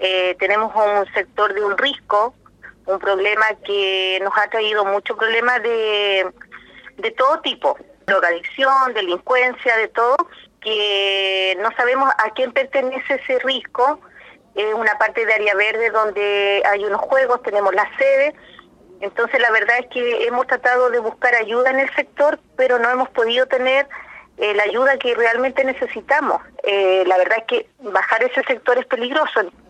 tenemos un sector de un risco, un problema que nos ha traído muchos problemas de todo tipo, drogadicción, delincuencia, de todo, que no sabemos a quién pertenece ese risco. Una parte de área verde donde hay unos juegos, tenemos la sede. Entonces la verdad es que hemos tratado de buscar ayuda en el sector, pero no hemos podido tener la ayuda que realmente necesitamos. La verdad es que bajar ese sector es peligroso.